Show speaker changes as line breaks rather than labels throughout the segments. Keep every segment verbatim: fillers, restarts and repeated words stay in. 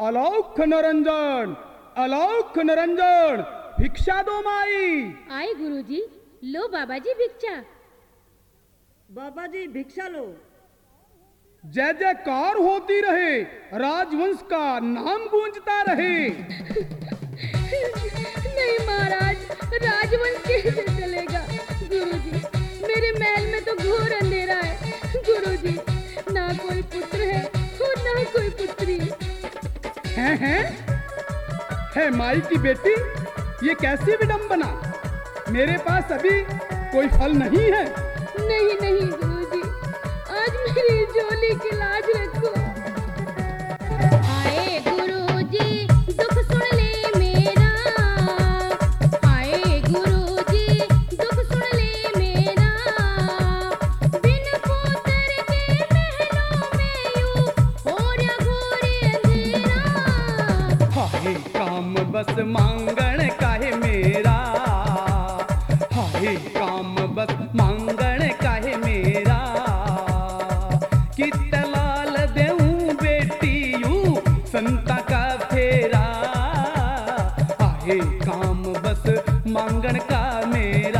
अलौख निरंजन, अलौख निरंजन, भिक्षा दो माई।
आए गुरुजी, लो बाबा जी भिक्षा।
बाबा जी भिक्षा लो।
जय जयकार होती रहे, राजवंश का नाम गूंजता रहे।
नहीं महाराज, राजवंश कैसे चलेगा गुरुजी? मेरे महल में तो घोर अंधेरा है गुरुजी, ना कोई पुत्र है और ना कोई पुत्री।
हैं हैं? है माई की बेटी, ये कैसी विडंबना? मेरे पास अभी कोई फल नहीं है।
नहीं नहीं गुरुजी, आज मेरी झोली की लाज रखो। आए गुरुजी, दुख सुन ले मेरा। आए गुरुजी, दुख सुन ले मेरा। बिन पुत्र के महलों में यूं होर्या घोर अंधेरा।
हाय काम बस मांगण काहे मेरा, हाय काम बस मांगण काहे मेरा। कित लाल देऊं बेटी यूं संता का फेरा। हाय काम बस मांगण का मेरा।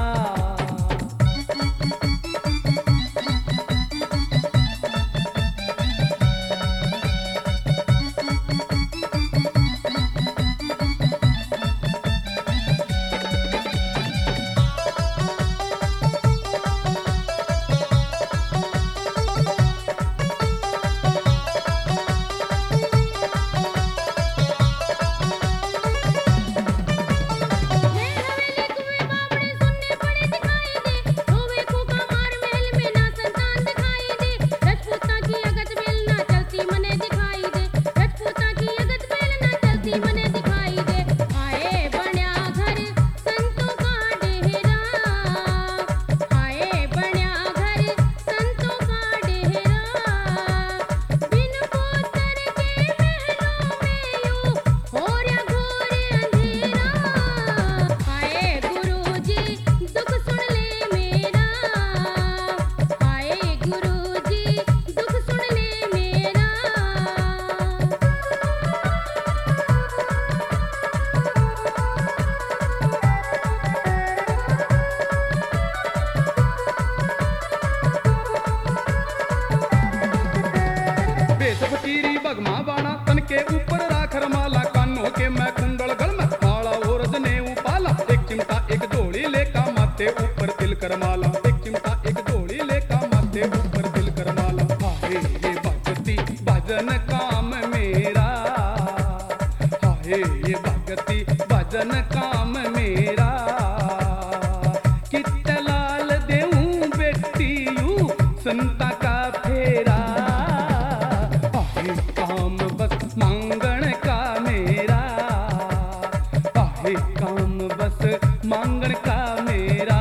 फकीरी बगमा बाणा तन के ऊपर राखर माला। कानों के मैं कुंडल गल में माला और जनेऊ पाला। एक चिमटा एक धोड़ी लेका माथे ऊपर तिल कर माला। एक चिमटा एक धोड़ी लेका माथे ऊपर तिल कर माला। हाय ये भगती भजन काम मेरा, हाय ये भगती भजन काम मेरा। कित लाल देऊं बेटी यूं संता का फेरा। काम बस मांगण का मेरा, आहे काम बस मांगण का मेरा।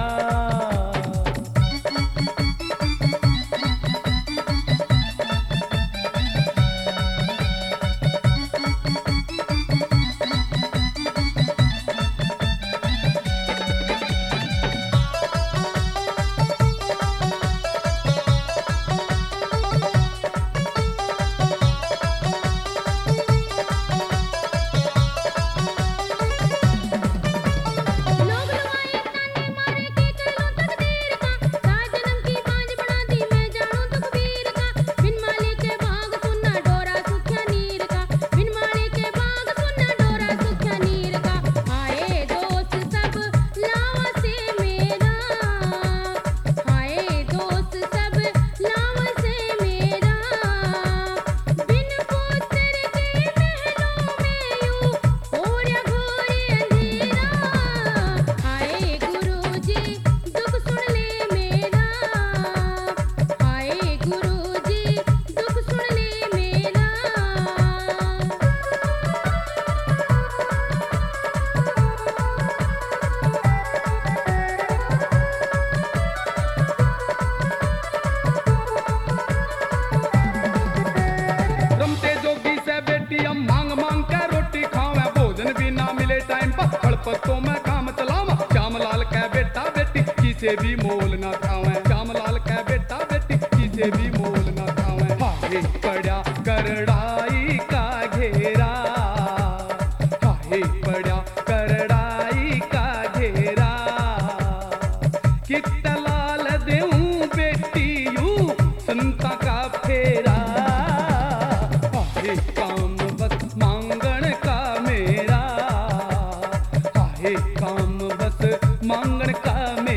पत्तों में काम चलावा। श्यामलाल का बेटा बेटी किसे भी मोल ना खावे। श्यामलाल का बेटा बेटी किसे भी मोल ना खावे। हाय पड़ा करड़ाई का घेरा। चिट्टा लाल देऊं बेटियू संता का फेरा हाय काम बस मांगण का मेरा हाय काम बस मांगण का मेरा